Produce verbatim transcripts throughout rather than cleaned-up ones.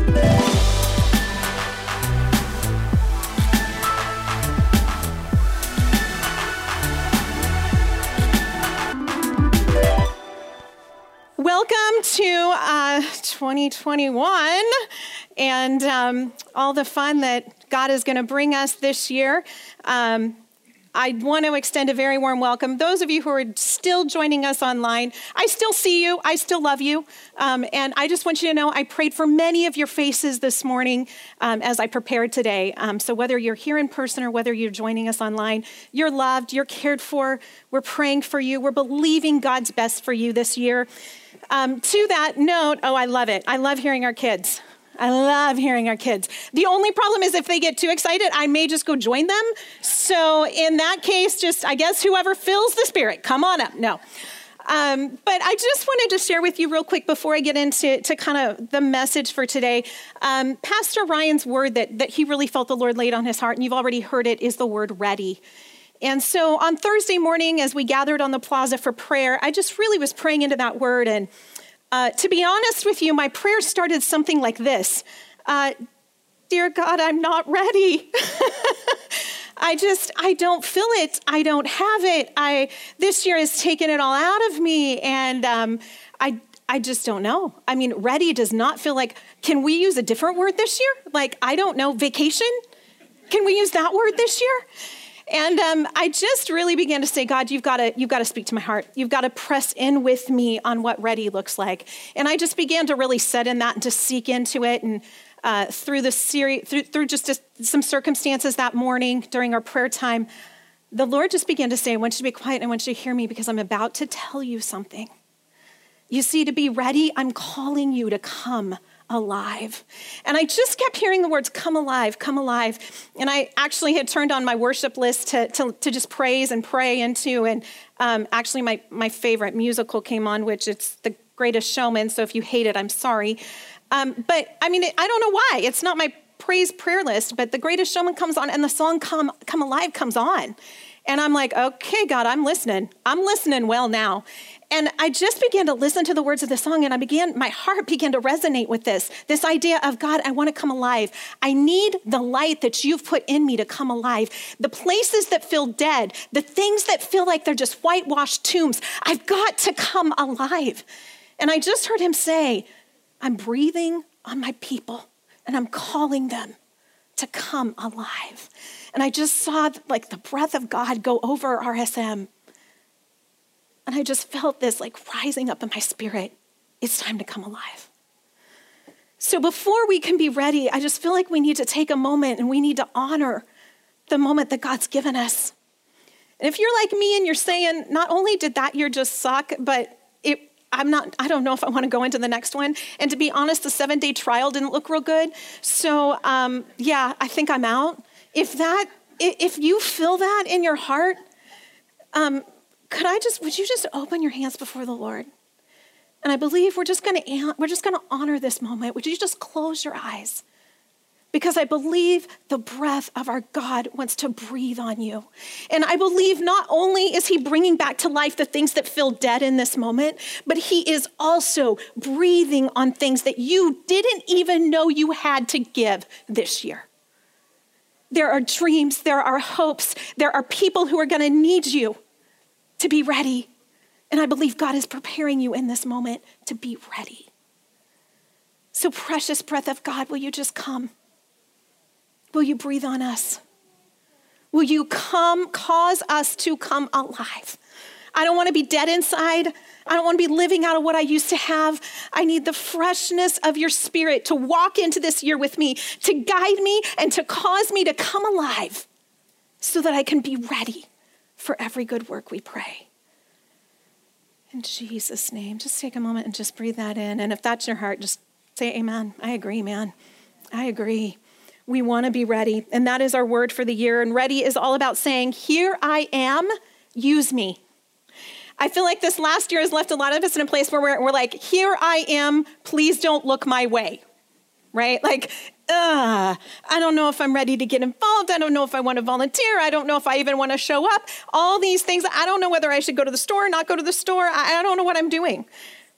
Welcome to uh, twenty twenty-one and um, all the fun that God is going to bring us this year. Um, I want to extend a very warm welcome. Those of you who are still joining us online, I still see you. I still love you. Um, and I just want you to know I prayed for many of your faces this morning um, as I prepared today. Um, so whether you're here in person or whether you're joining us online, you're loved, you're cared for. We're praying for you. We're believing God's best for you this year. Um, to that note, oh, I love it. I love hearing our kids. I love hearing our kids. The only problem is if they get too excited, I may just go join them. So in that case, just, I guess, whoever fills the spirit, come on up. No. Um, but I just wanted to share with you real quick before I get into to kind of the message for today. Um, Pastor Ryan's word that, that he really felt the Lord laid on his heart, and you've already heard it, is the word ready. And so on Thursday morning, as we gathered on the plaza for prayer, I just really was praying into that word. And uh, to be honest with you, my prayer started something like this. Uh, Dear God, I'm not ready. I just, I don't feel it. I don't have it. I, this year has taken it all out of me. And um, I, I just don't know. I mean, ready does not feel like, can we use a different word this year? Like, I don't know, vacation? Can we use that word this year? And um, I just really began to say, God, you've got to you've got to speak to my heart. You've got to press in with me on what ready looks like. And I just began to really set in that and to seek into it. And uh, through the series, through, through just, just some circumstances that morning during our prayer time, the Lord just began to say, I want you to be quiet. And I want you to hear me because I'm about to tell you something. You see, to be ready, I'm calling you to come alive. And I just kept hearing the words, come alive, come alive. And I actually had turned on my worship list to, to, to just praise and pray into. And um, actually my, my favorite musical came on, which it's The Greatest Showman. So if you hate it, I'm sorry. Um, but I mean, I don't know why. It's not my praise prayer list, but The Greatest Showman comes on and the song Come, Come Alive comes on. And I'm like, okay, God, I'm listening. I'm listening well now. And I just began to listen to the words of the song, and I began, my heart began to resonate with this, this idea of, God, I want to come alive. I need the light that you've put in me to come alive. The places that feel dead, the things that feel like they're just whitewashed tombs, I've got to come alive. And I just heard him say, I'm breathing on my people, and I'm calling them to come alive. And I just saw like the breath of God go over R S M. And I just felt this like rising up in my spirit. It's time to come alive. So before we can be ready, I just feel like we need to take a moment and we need to honor the moment that God's given us. And if you're like me and you're saying, not only did that year just suck, but it, I'm not, I don't know if I want to go into the next one. And to be honest, the seven day trial didn't look real good. So um, yeah, I think I'm out. If that, if you feel that in your heart, um, could I just, would you just open your hands before the Lord? And I believe we're just going to, we're just going to honor this moment. Would you just close your eyes? Because I believe the breath of our God wants to breathe on you. And I believe not only is he bringing back to life the things that feel dead in this moment, but he is also breathing on things that you didn't even know you had to give this year. There are dreams, there are hopes, there are people who are going to need you to be ready. And I believe God is preparing you in this moment to be ready. So precious breath of God, will you just come? Will you breathe on us? Will you come, cause us to come alive? I don't want to be dead inside. I don't want to be living out of what I used to have. I need the freshness of your spirit to walk into this year with me, to guide me and to cause me to come alive so that I can be ready for every good work, we pray. In Jesus' name, just take a moment and just breathe that in. And if that's your heart, just say amen. I agree, man. I agree. We want to be ready. And that is our word for the year. And ready is all about saying, here I am, use me. I feel like this last year has left a lot of us in a place where we're, we're like, here I am, please don't look my way, right? Like, uh, I don't know if I'm ready to get involved. I don't know if I want to volunteer. I don't know if I even want to show up. All these things. I don't know whether I should go to the store or not go to the store. I, I don't know what I'm doing.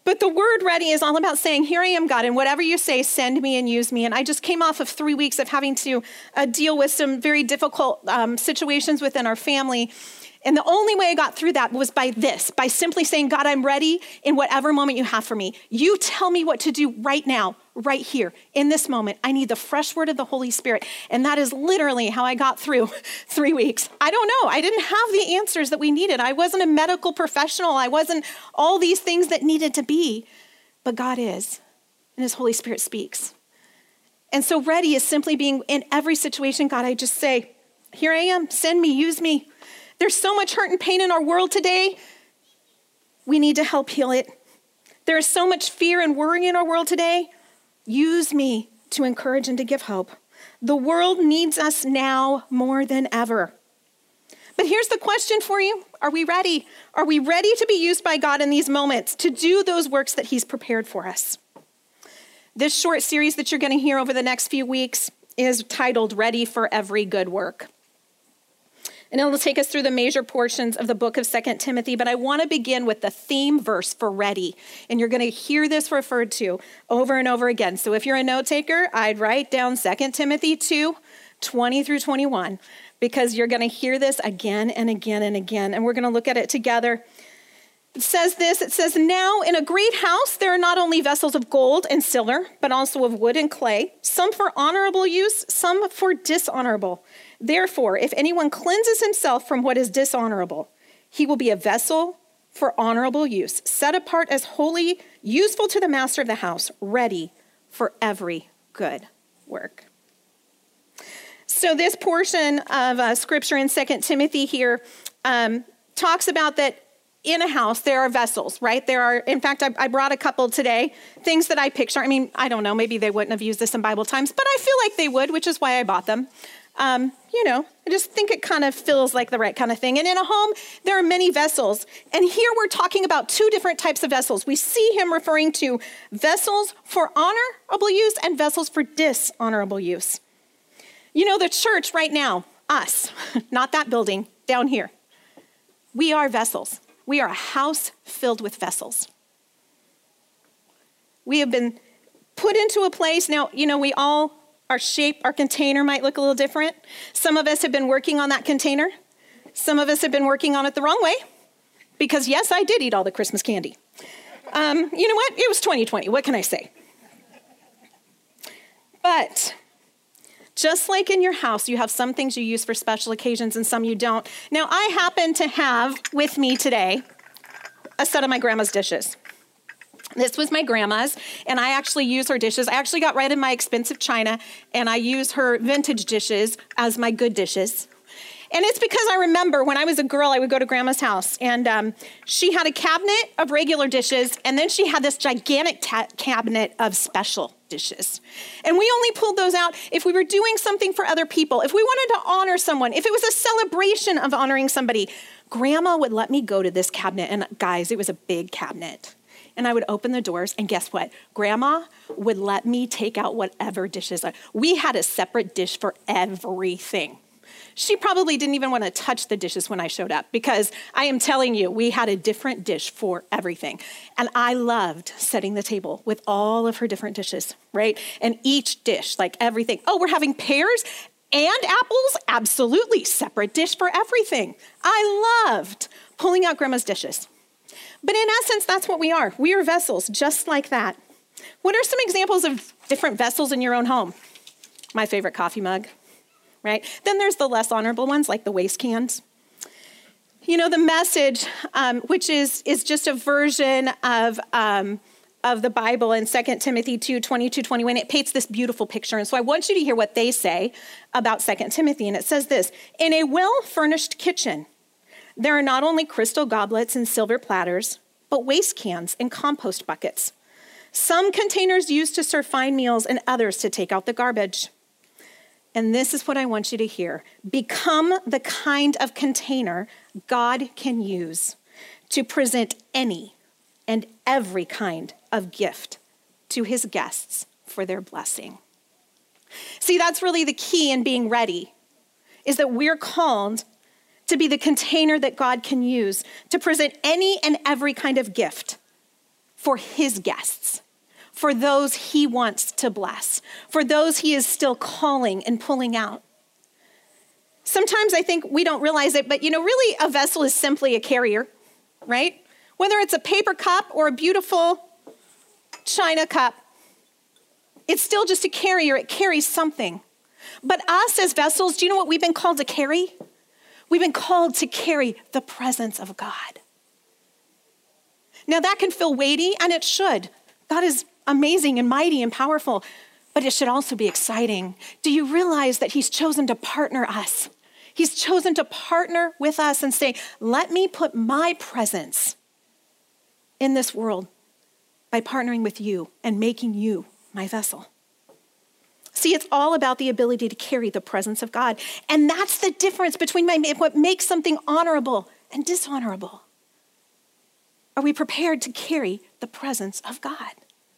But the word ready is all about saying, here I am, God, and whatever you say, send me and use me. And I just came off of three weeks of having to uh, deal with some very difficult um, situations within our family. And the only way I got through that was by this, by simply saying, God, I'm ready in whatever moment you have for me. You tell me what to do right now, right here, in this moment. I need the fresh word of the Holy Spirit. And that is literally how I got through three weeks. I don't know. I didn't have the answers that we needed. I wasn't a medical professional. I wasn't all these things that needed to be. But God is, and his Holy Spirit speaks. And so ready is simply being in every situation. God, I just say, here I am. Send me, use me. There's so much hurt and pain in our world today. We need to help heal it. There is so much fear and worry in our world today. Use me to encourage and to give hope. The world needs us now more than ever. But here's the question for you. Are we ready? Are we ready to be used by God in these moments to do those works that he's prepared for us? This short series that you're going to hear over the next few weeks is titled Ready for Every Good Work. And it'll take us through the major portions of the book of Second Timothy, but I want to begin with the theme verse for ready. And you're going to hear this referred to over and over again. So if you're a note taker, I'd write down Second Timothy two, twenty through twenty-one, because you're going to hear this again and again and again. And we're going to look at it together. It says this, it says, now in a great house, there are not only vessels of gold and silver, but also of wood and clay, some for honorable use, some for dishonorable. Therefore, if anyone cleanses himself from what is dishonorable, he will be a vessel for honorable use, set apart as holy, useful to the master of the house, ready for every good work. So this portion of uh, scripture in Second Timothy here um, talks about that in a house, there are vessels, right? There are, in fact, I, I brought a couple today, things that I picture. I mean, I don't know, maybe they wouldn't have used this in Bible times, but I feel like they would, which is why I bought them. Um, you know, I just think it kind of feels like the right kind of thing. And in a home, there are many vessels. And here we're talking about two different types of vessels. We see him referring to vessels for honorable use and vessels for dishonorable use. You know, the church right now, us, not that building, down here, we are vessels. We are a house filled with vessels. We have been put into a place. Now, you know, we all, our shape, our container might look a little different. Some of us have been working on that container. Some of us have been working on it the wrong way. Because yes, I did eat all the Christmas candy. Um, you know what? It was twenty twenty. What can I say? But just like in your house, you have some things you use for special occasions and some you don't. Now, I happen to have with me today a set of my grandma's dishes. This was my grandma's, and I actually use her dishes. I actually got rid of my expensive china, and I use her vintage dishes as my good dishes. And it's because I remember when I was a girl, I would go to grandma's house, and um, she had a cabinet of regular dishes, and then she had this gigantic ta- cabinet of special dishes. And we only pulled those out if we were doing something for other people, if we wanted to honor someone, if it was a celebration of honoring somebody. Grandma would let me go to this cabinet, and guys, it was a big cabinet. And I would open the doors, and guess what? Grandma would let me take out whatever dishes. We had a separate dish for everything. She probably didn't even want to touch the dishes when I showed up because I am telling you, we had a different dish for everything. And I loved setting the table with all of her different dishes, right? And each dish, like everything. Oh, we're having pears and apples? Absolutely. Separate dish for everything. I loved pulling out Grandma's dishes. But in essence, that's what we are. We are vessels just like that. What are some examples of different vessels in your own home? My favorite coffee mug. Right? Then there's the less honorable ones, like the waste cans. You know, the Message, um, which is, is just a version of, um, of the Bible in Second Timothy two, twenty-two, twenty-one, it paints this beautiful picture. And so I want you to hear what they say about Second Timothy. And it says this, in a well-furnished kitchen, there are not only crystal goblets and silver platters, but waste cans and compost buckets. Some containers used to serve fine meals and others to take out the garbage. And this is what I want you to hear. Become the kind of container God can use to present any and every kind of gift to his guests for their blessing. See, that's really the key in being ready, is that we're called to be the container that God can use to present any and every kind of gift for his guests, for those he wants to bless, for those he is still calling and pulling out. Sometimes I think we don't realize it, but you know, really a vessel is simply a carrier, right? Whether it's a paper cup or a beautiful china cup, it's still just a carrier. It carries something. But us as vessels, do you know what we've been called to carry? We've been called to carry the presence of God. Now that can feel weighty, and it should. God is amazing and mighty and powerful, but it should also be exciting. Do you realize that he's chosen to partner us? He's chosen to partner with us and say, let me put my presence in this world by partnering with you and making you my vessel. See, it's all about the ability to carry the presence of God. And that's the difference between my, what makes something honorable and dishonorable. Are we prepared to carry the presence of God?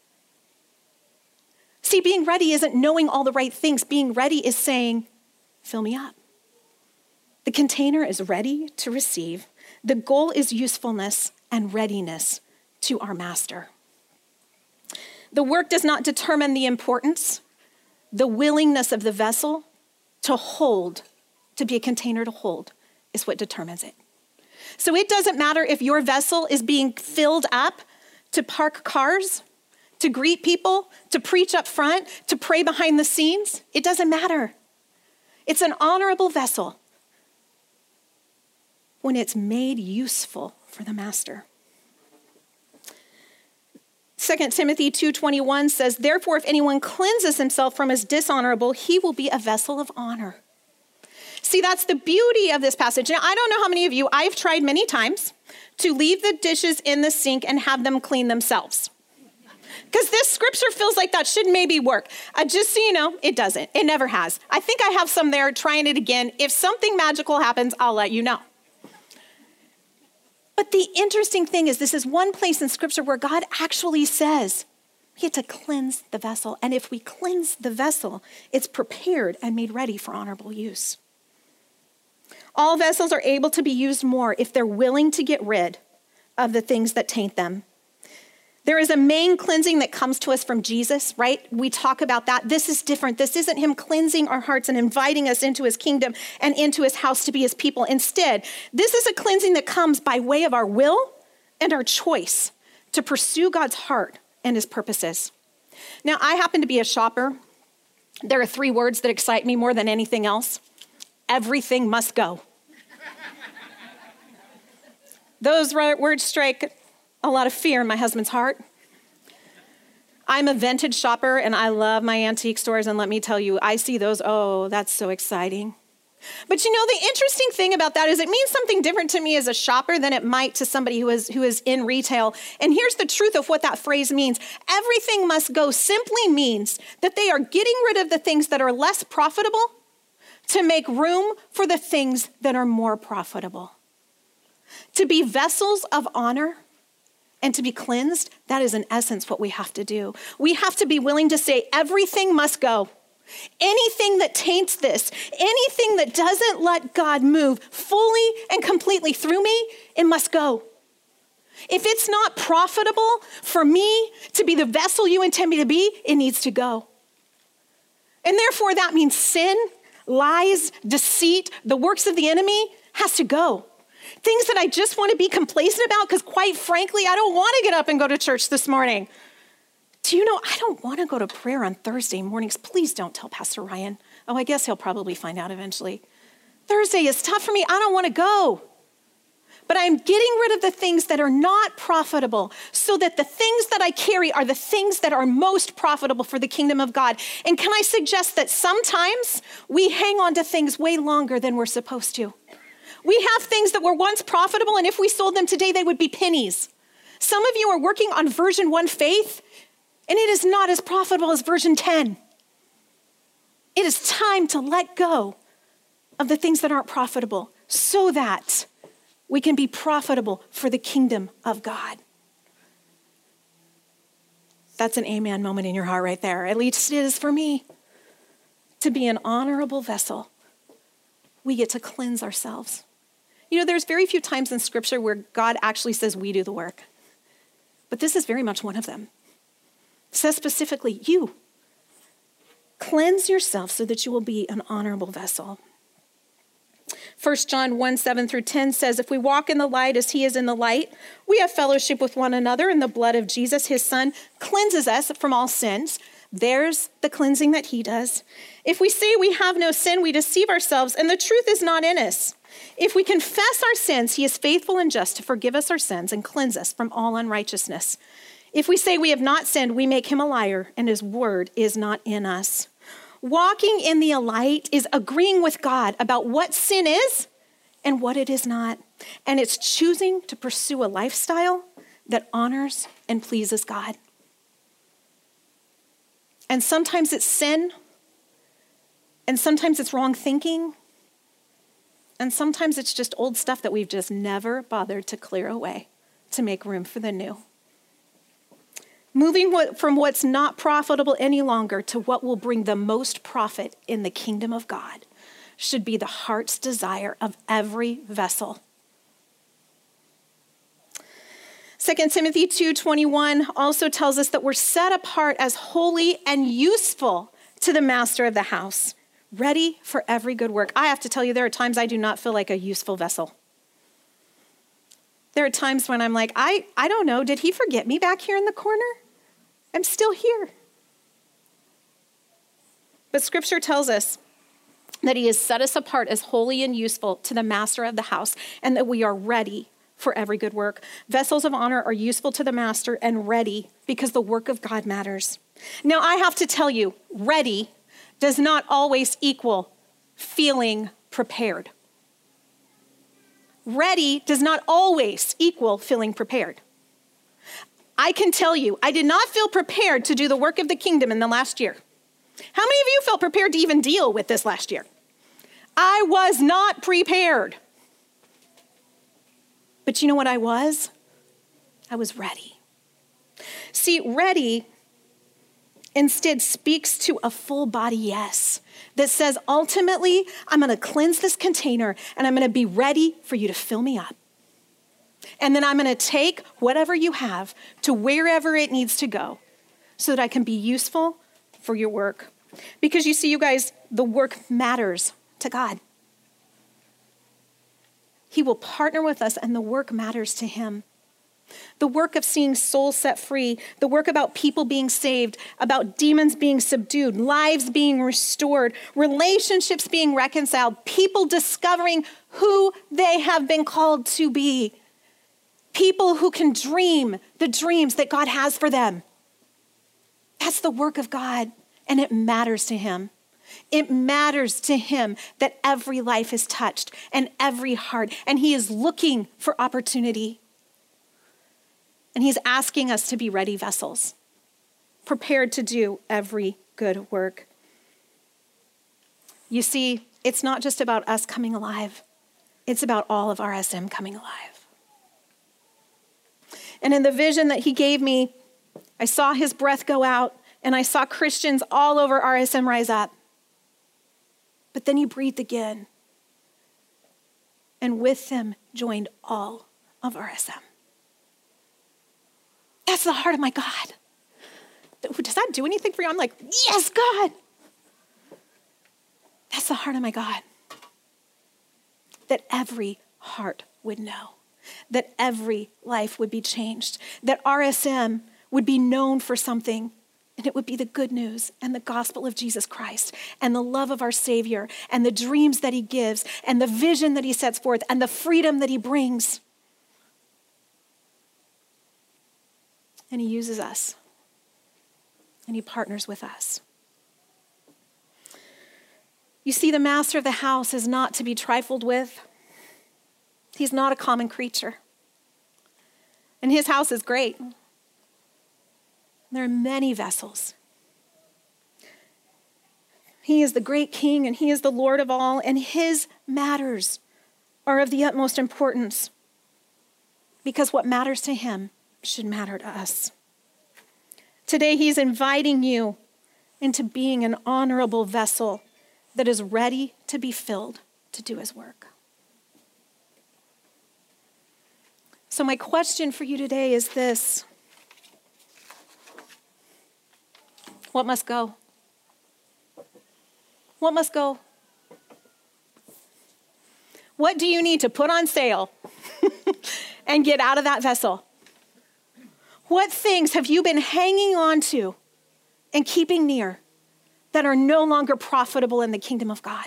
See, being ready isn't knowing all the right things. Being ready is saying, fill me up. The container is ready to receive. The goal is usefulness and readiness to our master. The work does not determine the importance. The willingness of the vessel to hold, to be a container to hold, is what determines it. So it doesn't matter if your vessel is being filled up to park cars, to greet people, to preach up front, to pray behind the scenes. It doesn't matter. It's an honorable vessel when it's made useful for the master. Second Timothy two twenty-one says, therefore, if anyone cleanses himself from his dishonorable, he will be a vessel of honor. See, that's the beauty of this passage. Now, I don't know how many of you, I've tried many times to leave the dishes in the sink and have them clean themselves. Because this scripture feels like that should maybe work. Uh, just so you know, it doesn't. It never has. I think I have some there, trying it again. If something magical happens, I'll let you know. But the interesting thing is, this is one place in scripture where God actually says we get to cleanse the vessel. And if we cleanse the vessel, it's prepared and made ready for honorable use. All vessels are able to be used more if they're willing to get rid of the things that taint them. There is a main cleansing that comes to us from Jesus, right? We talk about that. This is different. This isn't him cleansing our hearts and inviting us into his kingdom and into his house to be his people. Instead, this is a cleansing that comes by way of our will and our choice to pursue God's heart and his purposes. Now, I happen to be a shopper. There are three words that excite me more than anything else. Everything must go. Those words strike a lot of fear in my husband's heart. I'm a vintage shopper and I love my antique stores, and let me tell you, I see those, oh, that's so exciting. But you know, the interesting thing about that is it means something different to me as a shopper than it might to somebody who is, who is in retail. And here's the truth of what that phrase means. Everything must go simply means that they are getting rid of the things that are less profitable to make room for the things that are more profitable. To be vessels of honor and to be cleansed, that is in essence what we have to do. We have to be willing to say everything must go. Anything that taints this, anything that doesn't let God move fully and completely through me, it must go. If it's not profitable for me to be the vessel you intend me to be, it needs to go. And therefore that means sin, lies, deceit, the works of the enemy has to go. Things that I just want to be complacent about because quite frankly, I don't want to get up and go to church this morning. Do you know, I don't want to go to prayer on Thursday mornings. Please don't tell Pastor Ryan. Oh, I guess he'll probably find out eventually. Thursday is tough for me. I don't want to go. But I'm getting rid of the things that are not profitable so that the things that I carry are the things that are most profitable for the kingdom of God. And can I suggest that sometimes we hang on to things way longer than we're supposed to? We have things that were once profitable, and if we sold them today, they would be pennies. Some of you are working on version one faith, and it is not as profitable as version ten. It is time to let go of the things that aren't profitable so that we can be profitable for the kingdom of God. That's an amen moment in your heart right there. At least it is for me. To be an honorable vessel, we get to cleanse ourselves. You know, there's very few times in scripture where God actually says we do the work. but this is very much one of them. It says specifically, you cleanse yourself so that you will be an honorable vessel. First John one, seven through ten says, if we walk in the light as he is in the light, we have fellowship with one another, and the blood of Jesus, his son, cleanses us from all sins. There's the cleansing that he does. If we say we have no sin, we deceive ourselves, and the truth is not in us. If we confess our sins, he is faithful and just to forgive us our sins and cleanse us from all unrighteousness. If we say we have not sinned, we make him a liar, and his word is not in us. Walking in the light is agreeing with God about what sin is and what it is not. And it's choosing to pursue a lifestyle that honors and pleases God. And sometimes it's sin, and sometimes it's wrong thinking, and sometimes it's just old stuff that we've just never bothered to clear away to make room for the new. Moving from what's not profitable any longer to what will bring the most profit in the kingdom of God should be the heart's desire of every vessel. Second Timothy two twenty-one also tells us that we're set apart as holy and useful to the master of the house, ready for every good work. I have to tell you, there are times I do not feel like a useful vessel. There are times when I'm like, I, I don't know, did he forget me back here in the corner? I'm still here. But scripture tells us that he has set us apart as holy and useful to the master of the house, and that we are ready for every good work. Vessels of honor are useful to the master and ready because the work of God matters. Now, I have to tell you, ready does not always equal feeling prepared. Ready does not always equal feeling prepared. I can tell you, I did not feel prepared to do the work of the kingdom in the last year. How many of you felt prepared to even deal with this last year? I was not prepared. But you know what I was? I was ready. See, ready instead speaks to a full body yes that says, ultimately, I'm going to cleanse this container and I'm going to be ready for you to fill me up. And then I'm going to take whatever you have to wherever it needs to go so that I can be useful for your work. Because you see, you guys, the work matters to God. He will partner with us and the work matters to him. The work of seeing souls set free, the work about people being saved, about demons being subdued, lives being restored, relationships being reconciled, people discovering who they have been called to be. People who can dream the dreams that God has for them. That's the work of God, and it matters to him. It matters to him that every life is touched and every heart, and he is looking for opportunity. And he's asking us to be ready vessels, prepared to do every good work. You see, it's not just about us coming alive. It's about all of R S M coming alive. And in the vision that he gave me, I saw his breath go out, and I saw Christians all over R S M rise up. But then he breathed again, and with them joined all of R S M. That's the heart of my God. Does that do anything for you? I'm like, yes, God. That's the heart of my God. That every heart would know. That every life would be changed. That R S M would be known for something. And it would be the good news and the gospel of Jesus Christ and the love of our Savior and the dreams that he gives and the vision that he sets forth and the freedom that he brings. And he uses us. And he partners with us. You see, the master of the house is not to be trifled with. He's not a common creature. And his house is great. There are many vessels. He is the great king and he is the Lord of all, and his matters are of the utmost importance because what matters to him should matter to us. Today, he's inviting you into being an honorable vessel that is ready to be filled to do his work. So my question for you today is this: What must go? What must go? What do you need to put on sale and get out of that vessel? What things have you been hanging on to and keeping near that are no longer profitable in the kingdom of God?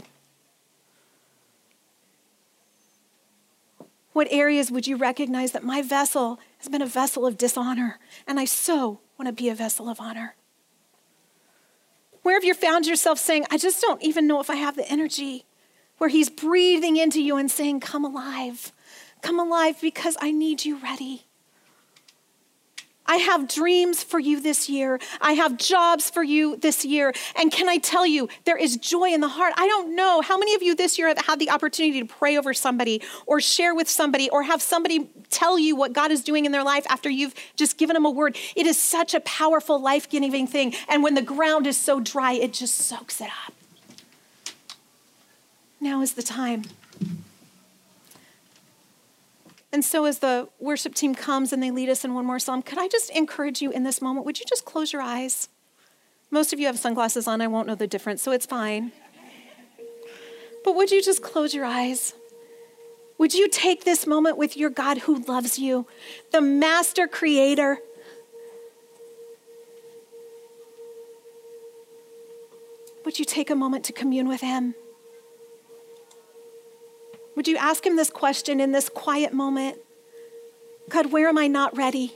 What areas would you recognize that my vessel has been a vessel of dishonor, and I so want to be a vessel of honor? Where have you found yourself saying, I just don't even know if I have the energy, where he's breathing into you and saying, come alive, come alive because I need you ready. I have dreams for you this year. I have jobs for you this year. And can I tell you, there is joy in the heart. I don't know how many of you this year have had the opportunity to pray over somebody or share with somebody or have somebody tell you what God is doing in their life after you've just given them a word. It is such a powerful, life-giving thing. And when the ground is so dry, it just soaks it up. Now is the time. And so as the worship team comes and they lead us in one more psalm, could I just encourage you in this moment, would you just close your eyes? Most of you have sunglasses on. I won't know the difference, so it's fine. But would you just close your eyes? Would you take this moment with your God who loves you, the master creator? Would you take a moment to commune with him? Would you ask him this question in this quiet moment? God, where am I not ready?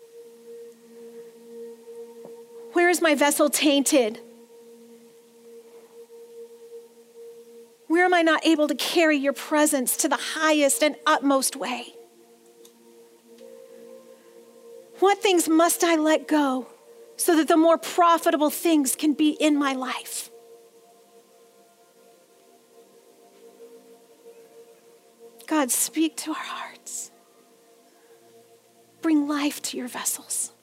Where is my vessel tainted? Where am I not able to carry your presence to the highest and utmost way? What things must I let go so that the more profitable things can be in my life? God, speak to our hearts. Bring life to your vessels.